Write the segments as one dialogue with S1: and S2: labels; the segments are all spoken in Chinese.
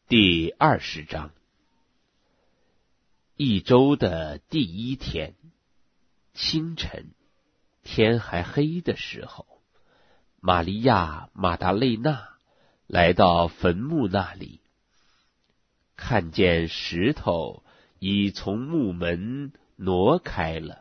S1: 第20章。一周的第一天，清晨，天还黑的时候，玛利亚·马达肋纳来到坟墓那里，看见石头已从墓门挪开了。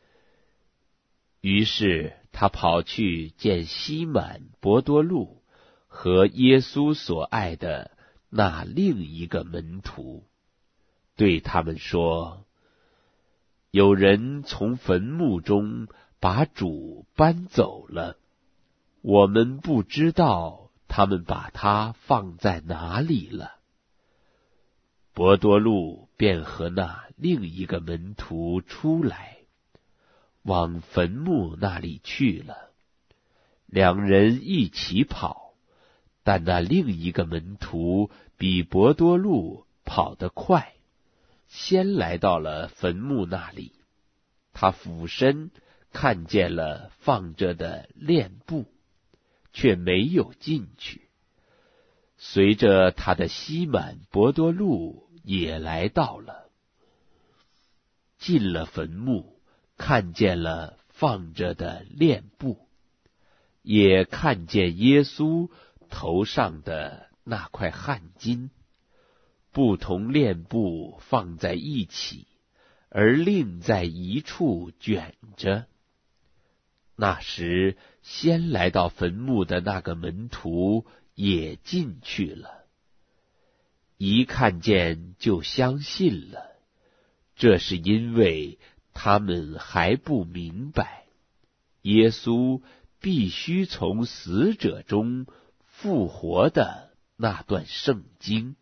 S1: 于是他跑去见西满·伯多禄和耶稣所爱的那另一个门徒，对他们说：有人从坟墓中把主搬走了，我们不知道他们把他放在哪里了。伯多禄便和那另一个门徒出来，往坟墓那里去了。两人一起跑，但那另一个门徒比伯多禄跑得快，先来到了坟墓那里。他俯身看见了放着的殓布，却没有进去。随着他的西满·伯多禄也来到了，进了坟墓，看见了放着的殓布，也看见耶稣头上的那块汗巾，不同殓布放在一起，而另在一处卷着。那时先来到坟墓的那个门徒也进去了，一看见就相信了。这是因为他们还不明白，耶稣必须从死者中复活的那段圣经。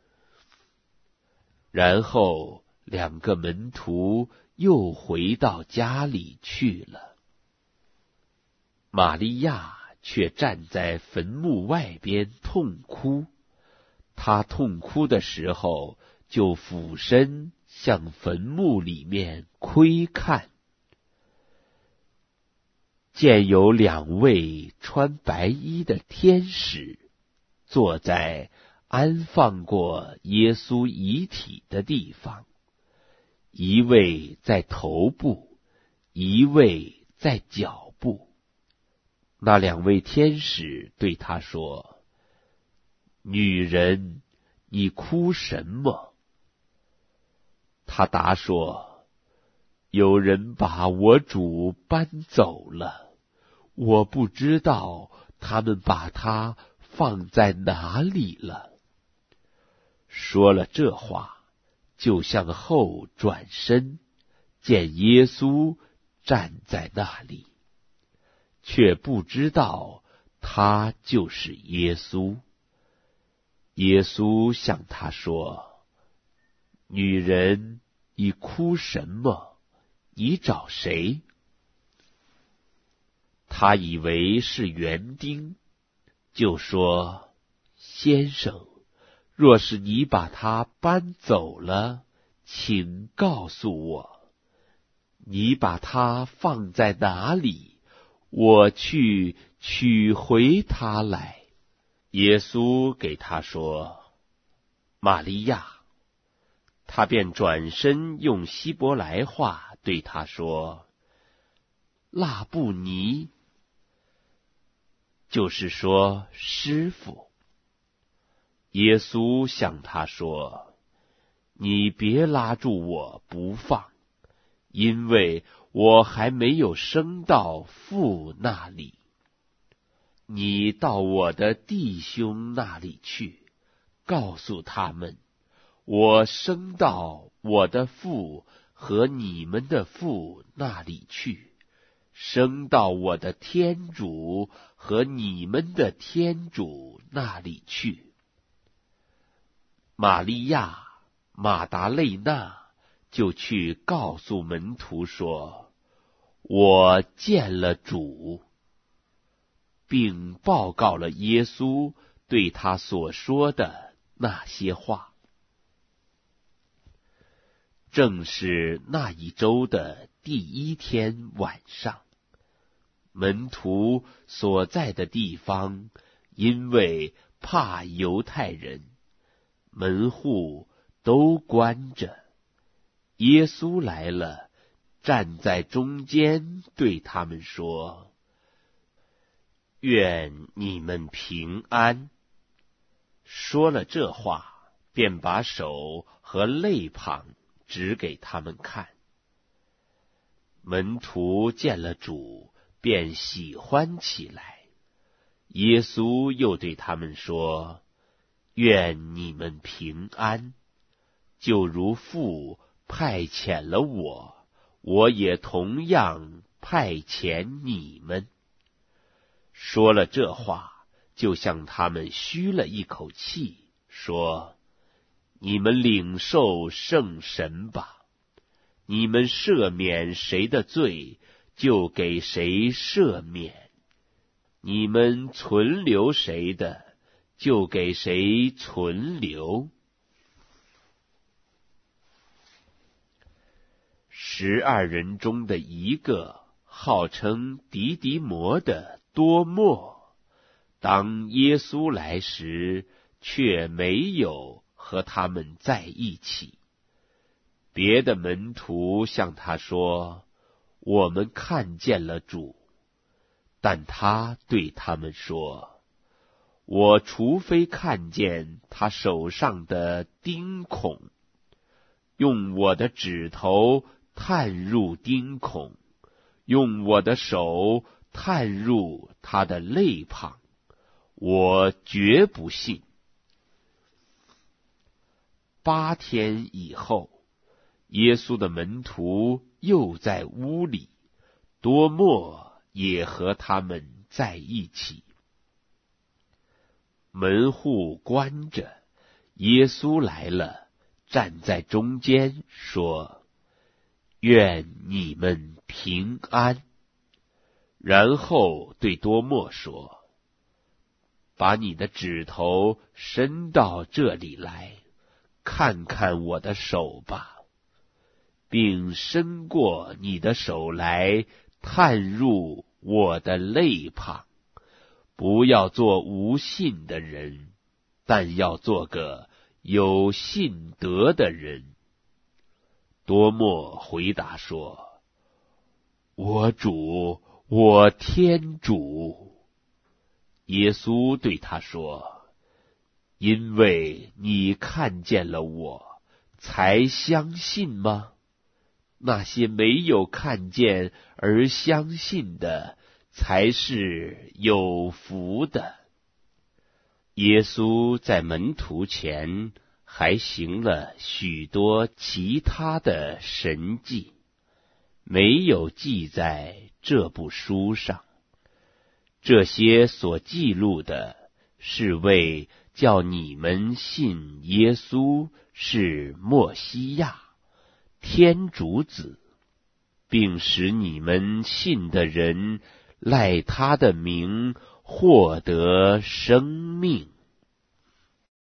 S1: 然后两个门徒又回到家里去了。玛利亚却站在坟墓外边痛哭。她痛哭的时候，就俯身向坟墓里面窥看，见有两位穿白衣的天使坐在安放过耶稣遗体的地方，一位在头部，一位在脚部。那两位天使对他说：女人，你哭什么？他答说：有人把我主搬走了，我不知道他们把他放在哪里了。说了这话，就向后转身，见耶稣站在那里，却不知道他就是耶稣。耶稣向他说：女人，你哭什么？你找谁？他以为是园丁，就说：先生，若是你把他搬走了，请告诉我，你把他放在哪里，我去取回他来。耶稣给他说：玛利亚。他便转身用希伯来话对他说：拉布尼，就是说师傅。耶稣向他说：你别拉住我不放，因为我还没有升到父那里。你到我的弟兄那里去，告诉他们，我升到我的父和你们的父那里去，升到我的天主和你们的天主那里去。玛利亚·马达肋纳就去告诉门徒说：我见了主，并报告了耶稣对他所说的那些话。正是那一周的第一天晚上，门徒所在的地方，因为怕犹太人， 门户都关着。耶稣来了，站在中间，对他们说：愿你们平安。说了这话，便把手和肋旁指给他们看。门徒见了主，便喜欢起来。耶稣又对他们说：愿你们平安。就如父派遣了我，我也同样派遣你们。说了这话，就向他们吁了一口气，说：你们领受圣神吧。你们赦免谁的罪，就给谁赦免；你们存留谁的，就给谁存留。12人中的一个，号称迪迪摩的多默，当耶稣来时，却没有和他们在一起。别的门徒向他说：我们看见了主。但他对他们说：我除非看见他手上的钉孔，用我的指头探入钉孔，用我的手探入他的肋旁，我绝不信。8天以后，耶稣的门徒又在屋里，多默也和他们在一起。门户关着，耶稣来了，站在中间，说：愿你们平安。然后对多默说：把你的指头伸到这里来，看看我的手吧，并伸过你的手来，探入我的肋旁。不要做无信的人，但要做个有信德的人。多默回答说：我主，我天主。耶稣对他说：因为你看见了我，才相信吗？那些没有看见而相信的，才是有福的。耶稣在门徒前还行了许多其他的神迹，没有记在这部书上。这些所记录的，是为叫你们信耶稣是默西亚，天主子，并使你们信的人赖他的名获得生命。